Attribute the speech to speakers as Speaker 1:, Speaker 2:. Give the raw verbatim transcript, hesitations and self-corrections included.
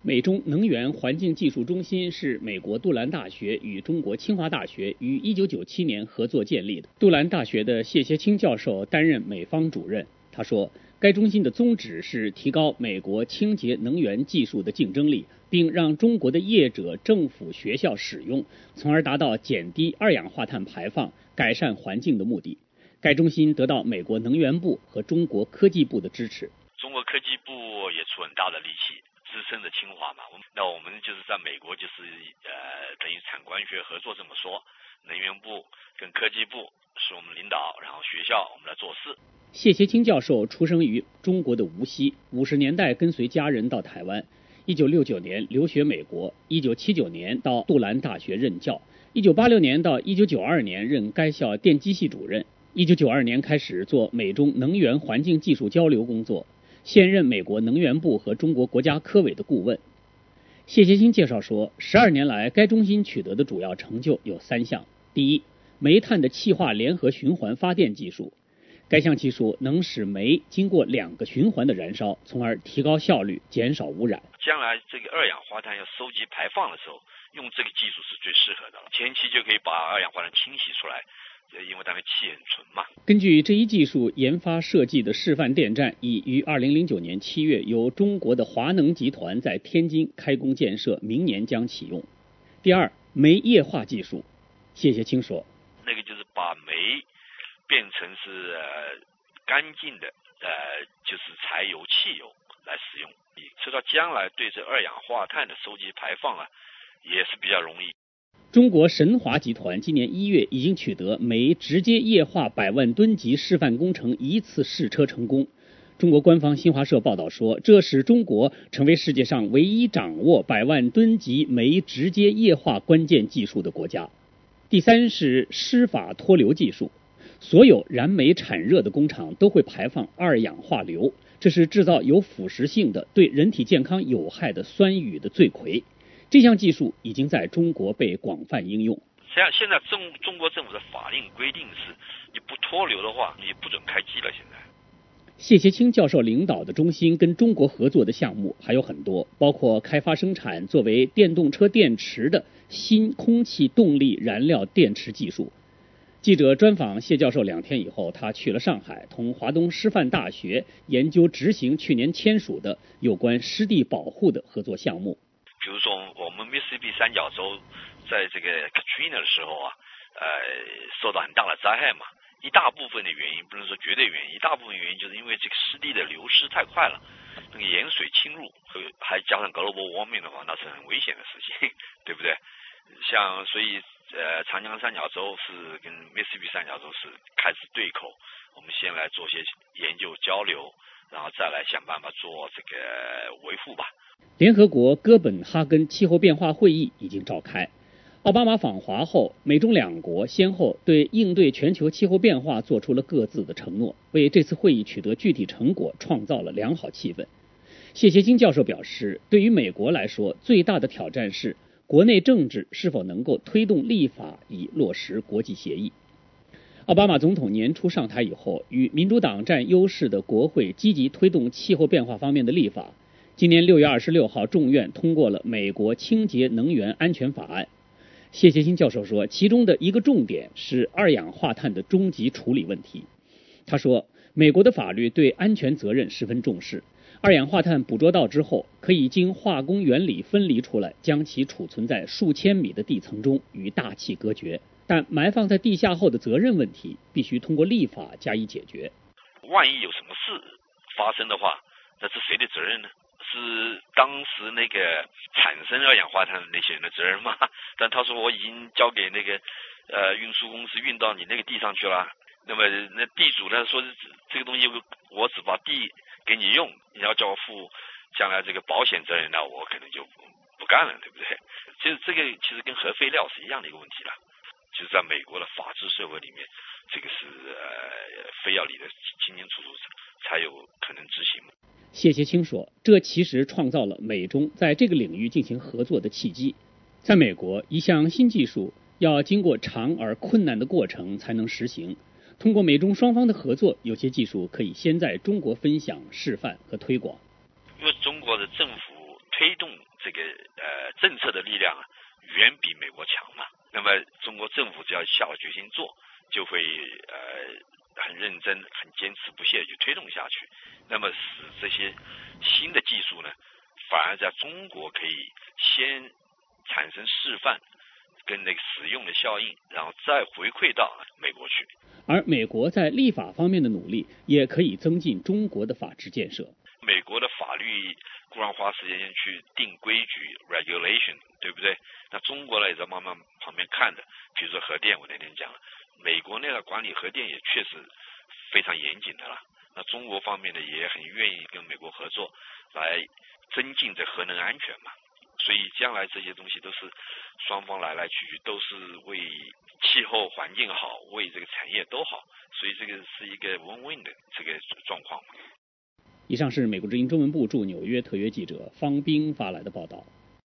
Speaker 1: 美中能源环境技术中心是美国杜兰大学与中国清华大学于一九九七年合作建立的。杜兰大学的谢协清教授担任美方主任。他说，该中心的宗旨是提高美国清洁能源技术的竞争力，并让中国的业者、政府、学校使用，从而达到减低二氧化碳排放、改善环境的目的。该中心得到美国能源部和中国科技部的支持。
Speaker 2: 中国科技部也出很大的力气。资深的清华嘛，那我们就是在美国就是呃等于产官学合作这么说，能源部跟科技部是我们领导，然后学校我们来做事。
Speaker 1: 谢协清教授出生于中国的无锡，五十年代跟随家人到台湾，一九六九年留学美国，一九七九年到杜兰大学任教，一九八六年到一九九二年任该校电机系主任，一九九二年开始做美中能源环境技术交流工作。现任美国能源部和中国国家科委的顾问。谢协清介绍说，十二年来该中心取得的主要成就有三项。第一，煤炭的气化联合循环发电技术，该项技术能使煤经过两个循环的燃烧，从而提高效率，减少污染。
Speaker 2: 将来这个二氧化碳要收集排放的时候，用这个技术是最适合的了，前期就可以把二氧化碳清洗出来，因为它们气很纯嘛。
Speaker 1: 根据这一技术研发设计的示范电站，已于二零零九年七月由中国的华能集团在天津开工建设，明年将启用。第二，煤液化技术。谢协清说，
Speaker 2: 那个就是把煤变成是、呃、干净的，呃，就是柴油、汽油来使用。直到将来对这二氧化碳的收集排放啊，也是比较容易。
Speaker 1: 中国神华集团今年一月已经取得煤直接液化百万吨级示范工程一次试车成功。中国官方新华社报道说，这使中国成为世界上唯一掌握百万吨级煤直接液化关键技术的国家。第三是湿法脱硫技术，所有燃煤产热的工厂都会排放二氧化硫，这是制造有腐蚀性的、对人体健康有害的酸雨的罪魁。这项技术已经在中国被广泛应用。
Speaker 2: 像现在中中国政府的法令规定是，你不脱硫的话，你不准开机了。现在，
Speaker 1: 谢协清教授领导的中心跟中国合作的项目还有很多，包括开发生产作为电动车电池的新空气动力燃料电池技术。记者专访谢教授两天以后，他去了上海，同华东师范大学研究执行去年签署的有关湿地保护的合作项目。
Speaker 2: 比如说我们密西西比三角洲在这个 Katrina 的时候啊，呃，受到很大的灾害嘛，一大部分的原因不能说绝对原因，一大部分原因就是因为这个湿地的流失太快了，那个盐水侵入，还加上 global warming 的话，那是很危险的事情，对不对？像所以呃，长江三角洲是跟密西西比三角洲是开始对口，我们先来做些研究交流，然后再来想办法做这个维护吧。
Speaker 1: 联合国哥本哈根气候变化会议已经召开，奥巴马访华后，美中两国先后对应对全球气候变化做出了各自的承诺，为这次会议取得具体成果创造了良好气氛。谢协清教授表示，对于美国来说，最大的挑战是国内政治是否能够推动立法以落实国际协议。奥巴马总统年初上台以后，与民主党占优势的国会积极推动气候变化方面的立法。今年六月二十六号，众院通过了美国清洁能源安全法案。谢协清教授说，其中的一个重点是二氧化碳的终极处理问题。他说，美国的法律对安全责任十分重视，二氧化碳捕捉到之后，可以经化工原理分离出来，将其储存在数千米的地层中，与大气隔绝。但埋放在地下后的责任问题，必须通过立法加以解决。
Speaker 2: 万一有什么事发生的话，那是谁的责任呢？是当时那个产生二氧化碳的那些人的责任吗？但他说我已经交给那个呃运输公司运到你那个地上去了，那么那地主呢说这个东西我只把地给你用，你要叫我负将来这个保险责任，那我可能就不干了，对不对？其实这个其实跟核废料是一样的一个问题了，就是在美国的法治社会里面，这个是呃非要理得清清楚楚才有可能执行。
Speaker 1: 谢协清说，这其实创造了美中在这个领域进行合作的契机。在美国，一项新技术要经过长而困难的过程才能实行。通过美中双方的合作，有些技术可以先在中国分享、示范和推广。
Speaker 2: 因为中国的政府推动这个呃政策的力量啊，远比美国强嘛。那么中国政府只要下了决心做，就会呃很认真、很坚持不懈地去推动下去。那么使这些新的技术呢，反而在中国可以先产生示范跟那个使用的效应，然后再回馈到美国去。
Speaker 1: 而美国在立法方面的努力，也可以增进中国的法治建设。
Speaker 2: 美国的法律固然花时间去定规矩 regulation， 对不对？那中国呢也在慢慢旁边看的。比如说核电，我那天讲了，美国那个管理核电也确实非常严谨的了。那中国方面呢也很愿意跟美国合作，来增进这核能安全嘛。所以将来这些东西都是双方来来去去，都是为气候环境好，为这个产业都好，所以这个是一个 win-win 的这个状况。
Speaker 1: 以上是美国之音中文部驻纽约特约记者方冰发来的报道。